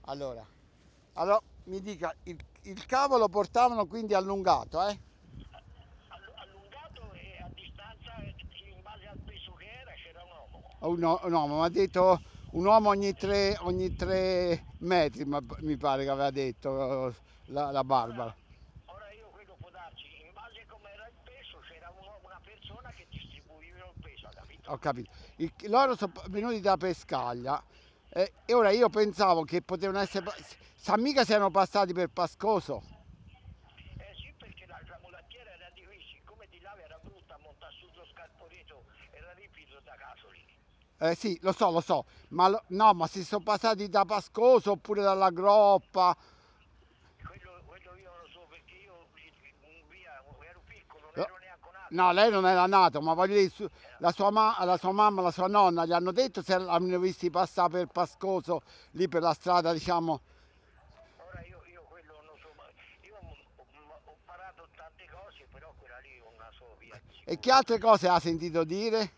Allora, allora mi dica, il cavo lo portavano quindi allungato, eh? Allungato e a distanza, in base al peso che era, c'era un uomo. No, mi ha detto un uomo ogni tre metri, mi pare che aveva detto la Ora, Barbara. ora io quello può darci, in base a come era il peso, c'era una persona che distribuiva il peso, ha Ho capito? capito. Loro sono venuti da Pescaglia e ora io pensavo che potevano essere... Sa mica se erano passati per Pascoso. Eh sì, perché la mulattiera era di qui, siccome di là era brutta a montare su lo scarponeto, era ripieno da casoli. Sì, lo so, ma, no, ma si sono passati da Pascoso oppure dalla Groppa. Quello io non lo so, perché io via, ero piccolo, non No, ero neanche nato. no, lei non era nato, ma voglio dire, Era- la sua mamma, la sua nonna gli hanno detto se l'hanno visti passare per Pascoso, lì per la strada, diciamo. Ora io quello non lo so, ma io ho imparato tante cose, però quella lì non la so via di E che sicuro. altre cose ha sentito dire?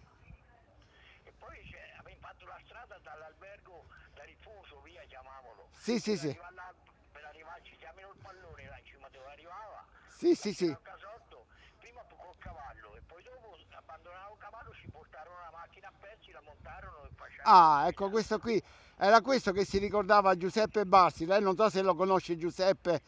E poi abbiamo fatto la strada dall'albergo da Rifuso, via chiamavolo, Sì, sì, sì, per arrivarci, chiamino il pallone là in cima dove arrivava, sì, là sì, c'era sì. un casotto, prima col cavallo e poi dopo abbandonavo il cavallo, ci portarono la macchina a pezzi, la montarono e facevano Ah, vedere. ecco, questo qui era questo che si ricordava Giuseppe Barsi. Lei non so se lo conosce Giuseppe,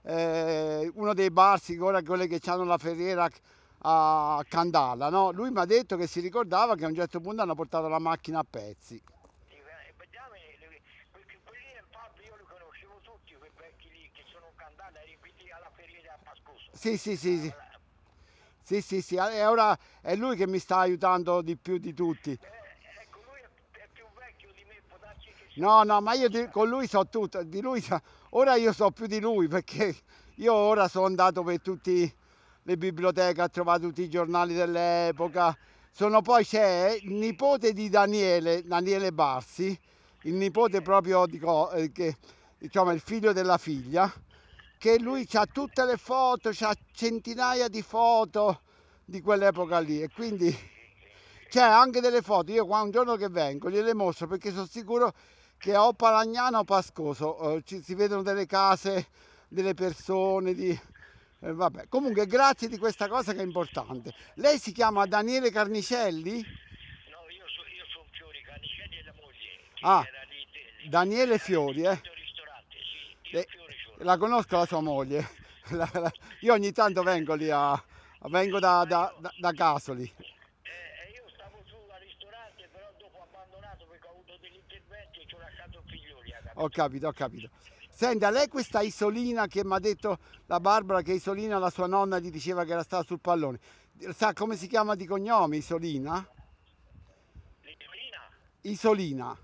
uno dei Barsi, ora quelli che hanno la ferriera a Candala, no? Lui mi ha detto che si ricordava che a un certo punto hanno portato la macchina a pezzi. E vediamo, quelli del pub io li conoscevo tutti, quei vecchi lì che sono in Candela, eri quindi alla feria a Pascoso. Sì, sì, sì, sì. La- Sì, sì, sì, e ora è lui che mi sta aiutando di più di tutti. ecco, lui è più vecchio di me, può darsi che sia No, che no, mi ma io conosca. con lui so tutto, ora io so più di lui perché io ora sono andato per tutte le biblioteche a trovare tutti i giornali dell'epoca. Poi c'è il nipote di Daniele, Daniele Barsi, il nipote proprio che diciamo è il figlio della figlia, che lui Sì, ha tutte le foto, ha centinaia di foto di quell'epoca lì e quindi c'è anche delle foto. Io qua un giorno che vengo gliele mostro perché sono sicuro che o Palagnano o Pascoso si vedono delle case, delle persone, vabbè. Comunque grazie di questa cosa che è importante. Lei si chiama Daniele Carnicelli? no, io sono Fiori Cannicelli e la moglie, che Ah, era lì, Daniele ha Fiori, detto il ristorante, sì, io Eh, Fiori sono. La conosco la sua moglie. Io ogni tanto vengo lì vengo Ma da Casoli. io stavo su al ristorante, però dopo ho abbandonato perché ho avuto degli interventi e ci ho lasciato figlioli, ha Ho capito? capito, ho capito. Senti, a lei questa Isolina che mi ha detto la Barbara che Isolina, la sua nonna, gli diceva che era stata sul pallone. Sa come si chiama di cognome Isolina? L'isolina, Isolina.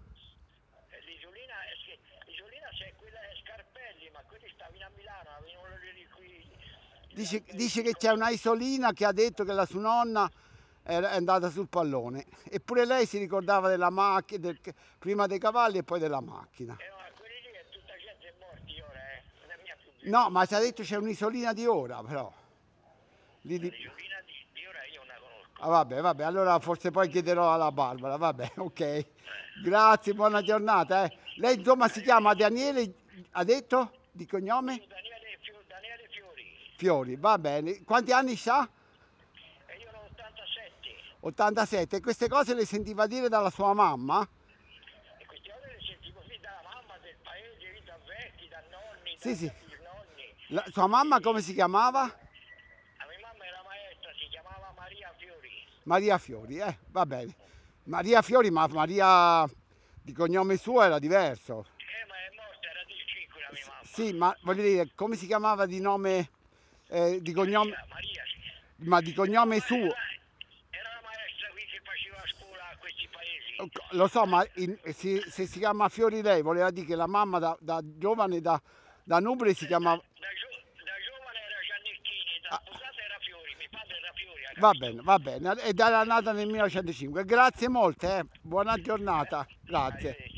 l'isolina c'è quella è Scarpelli, ma quelli stavano a Milano, avevano lì qui gli Dice alberghi che c'è con... una Isolina che ha detto che la sua nonna è andata sul pallone. Eppure lei si ricordava della macchina, prima dei cavalli e poi della macchina. Ma quelli lì è tutta gente morti ora, non è mia più No, ma vivi. ci ha detto c'è un'Isolina di ora, però. Lì di- L'isolina di ora io non la Ah, conosco. vabbè, vabbè, allora forse poi chiederò alla Barbara, vabbè, ok. Grazie, buona giornata. Lei insomma si chiama Arrivederci. Daniele, ha detto di cognome? Io Daniele Fiori, Fiori, va bene. Quanti anni ha? e io ho 87. 87. E queste cose le sentiva dire dalla sua mamma? E queste ore le sentivo lì dalla mamma del paese, lì da vecchi, da nonni, Sì, sì. da bisnonni. La sua mamma come si chiamava? La mia mamma era maestra, si chiamava Maria Fiori. Maria Fiori, va bene. Maria Fiori, ma Maria di cognome suo era diverso. Ma è morta, era del 5 la mia mamma. Sì, ma voglio dire, come si chiamava di nome, di cognome, Maria sì. ma di cognome suo? Era la maestra qui che faceva a scuola a questi paesi. Lo so, ma se si chiama Fiori lei, voleva dire che la mamma da giovane, da nubile si chiamava... Da giovane era Giannettini, da Ah, sposata era Fiori, mio padre era Fiori, ha va capito? bene, va bene. Ed era nata nel 1905. Grazie molte, Buona Eh, giornata. Grazie. arrivederci.